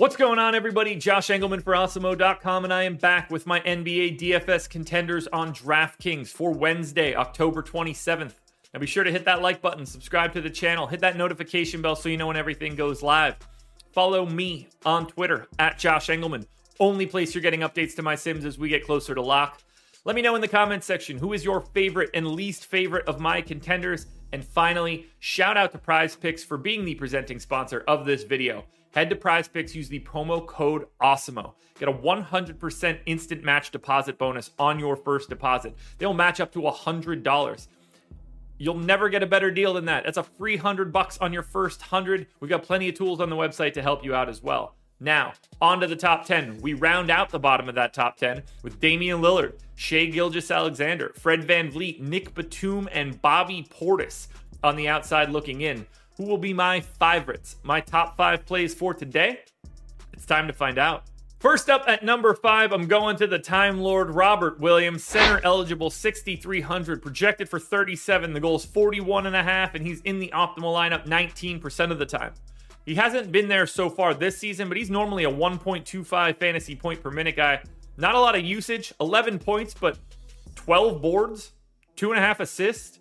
What's going on, everybody? Josh Engelman for Awesemo.com, and I am back with my NBA DFS contenders on DraftKings for Wednesday, October 27th. Now be sure to hit that like button, subscribe to the channel, hit that notification bell so you know when everything goes live. Follow me on Twitter, at Josh Engelman. Only place you're getting updates to my sims as we get closer to lock. Let me know in the comments section who is your favorite and least favorite of my contenders. And finally, shout out to Prize Picks for being the presenting sponsor of this video. Head to Prize Picks, use the promo code AWESEMO. Get a 100% instant match deposit bonus on your first deposit. They'll match up to $100. You'll never get a better deal than that. That's a free $100 on your first 100. We've got plenty of tools on the website to help you out as well. Now, on to the top 10. We round out the bottom of that top 10 with Damian Lillard, Shai Gilgeous-Alexander, Fred VanVleet, Nick Batum, and Bobby Portis on the outside looking in. Who will be my favorites? My top 5 plays for today? It's time to find out. First up at number 5, I'm going to the Time Lord Robert Williams, center eligible, 6,300, projected for 37. The goal is 41.5, and he's in the optimal lineup 19% of the time. He hasn't been there so far this season, but he's normally a 1.25 fantasy point per minute guy. Not a lot of usage, 11 points, but 12 boards, 2.5 assists,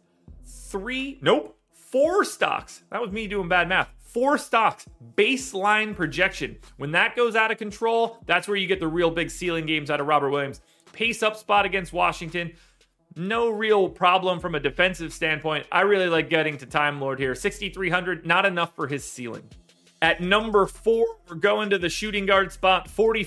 4 stocks. That was me doing bad math. 4 stocks, baseline projection. When that goes out of control, that's where you get the real big ceiling games out of Robert Williams. Pace up spot against Washington. No real problem from a defensive standpoint. I really like getting to Time Lord here. 6,300, not enough for his ceiling. At number 4, we're going to the shooting guard spot.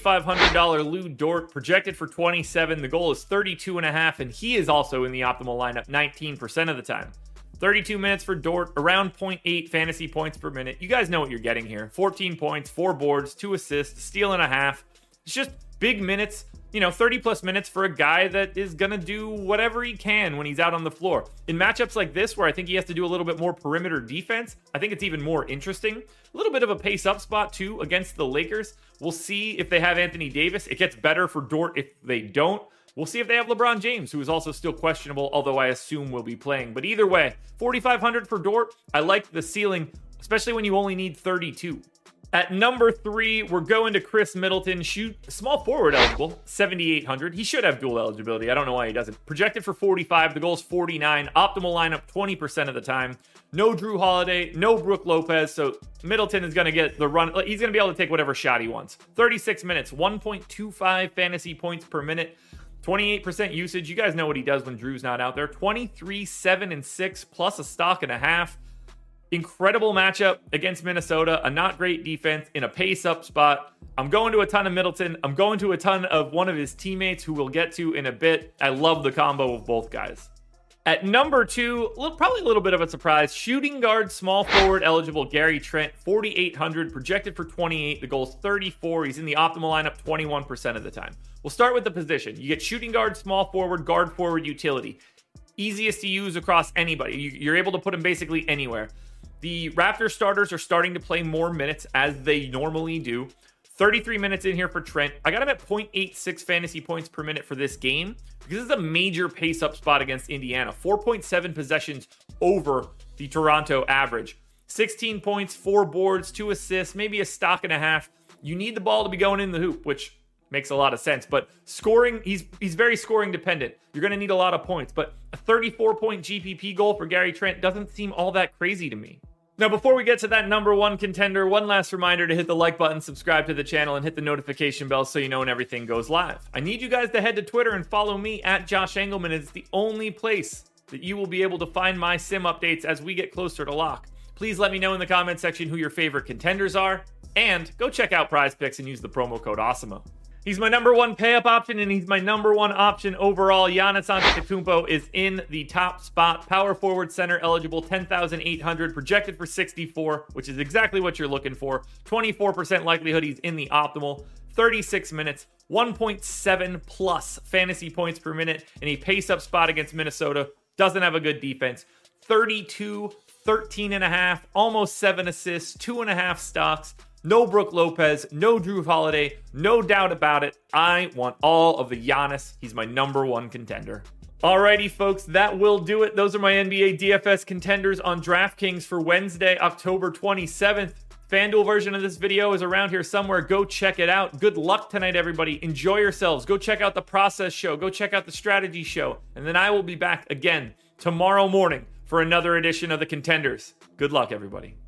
$4,500 Lou Dort, projected for 27. The goal is 32.5, and he is also in the optimal lineup 19% of the time. 32 minutes for Dort, around 0.8 fantasy points per minute. You guys know what you're getting here. 14 points, 4 boards, 2 assists, steal and a half. It's just big minutes, 30 plus minutes for a guy that is going to do whatever he can when he's out on the floor. In matchups like this, where I think he has to do a little bit more perimeter defense, I think it's even more interesting. A little bit of a pace up spot too against the Lakers. We'll see if they have Anthony Davis. It gets better for Dort if they don't. We'll see if they have LeBron James, who is also still questionable, although I assume will be playing. But either way, 4,500 for Dort. I like the ceiling, especially when you only need 32. At number 3, we're going to Chris Middleton, small forward eligible, 7,800. He should have dual eligibility. I don't know why he doesn't. Projected for 45. The goal is 49. Optimal lineup 20% of the time. No Drew Holiday, no Brook Lopez. So Middleton is going to get the run. He's going to be able to take whatever shot he wants. 36 minutes, 1.25 fantasy points per minute. 28% usage. You guys know what he does when Drew's not out there. 23, 7, and 6, plus a stock and a half. Incredible matchup against Minnesota. A not great defense in a pace-up spot. I'm going to a ton of Middleton. I'm going to a ton of one of his teammates who we'll get to in a bit. I love the combo of both guys. At number 2, probably a little bit of a surprise, shooting guard, small forward eligible Gary Trent, 4,800, projected for 28. The goal is 34. He's in the optimal lineup 21% of the time. We'll start with the position. You get shooting guard, small forward, guard forward utility. Easiest to use across anybody. You're able to put him basically anywhere. The Raptors starters are starting to play more minutes as they normally do. 33 minutes in here for Trent. I got him at 0.86 fantasy points per minute for this game because this is a major pace-up spot against Indiana. 4.7 possessions over the Toronto average. 16 points, 4 boards, 2 assists, maybe a stock and a half. You need the ball to be going in the hoop, which makes a lot of sense. But scoring, he's very scoring dependent. You're going to need a lot of points. But a 34-point GPP goal for Gary Trent doesn't seem all that crazy to me. Now, before we get to that number 1 contender, one last reminder to hit the like button, subscribe to the channel, and hit the notification bell so you know when everything goes live. I need you guys to head to Twitter and follow me at Josh Engelman. It's the only place that you will be able to find my sim updates as we get closer to lock. Please let me know in the comment section who your favorite contenders are, and go check out Prize Picks and use the promo code AWESEMO. He's my number 1 pay-up option, and he's my number 1 option overall. Giannis Antetokounmpo is in the top spot. Power forward center eligible, 10,800, projected for 64, which is exactly what you're looking for. 24% likelihood he's in the optimal. 36 minutes, 1.7 plus fantasy points per minute in a pace-up spot against Minnesota. Doesn't have a good defense. 32, 13.5, almost 7 assists, 2.5 stocks. No Brook Lopez, no Drew Holiday, no doubt about it. I want all of the Giannis. He's my number 1 contender. Alrighty, folks, that will do it. Those are my NBA DFS contenders on DraftKings for Wednesday, October 27th. FanDuel version of this video is around here somewhere. Go check it out. Good luck tonight, everybody. Enjoy yourselves. Go check out the process show. Go check out the strategy show. And then I will be back again tomorrow morning for another edition of The Contenders. Good luck, everybody.